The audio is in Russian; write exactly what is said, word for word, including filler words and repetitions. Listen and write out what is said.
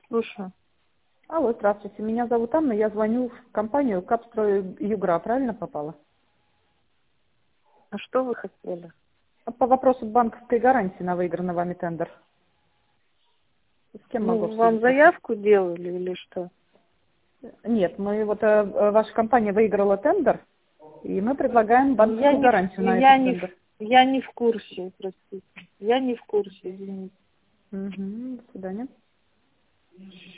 Слушаю. Алло, здравствуйте. Меня зовут Анна. Я звоню в компанию Капстрой Югра. Правильно попала? А что вы хотели? По вопросу банковской гарантии на выигранный вами тендер. С кем могу Ну, вам обсудить это? заявку делали или что? Нет, мы вот э, ваша компания выиграла тендер, и мы предлагаем Я банковскую не, в- гарантию на я этот не, тендер. в- я не в курсе, простите. Я не в курсе, извините. Угу, до свидания.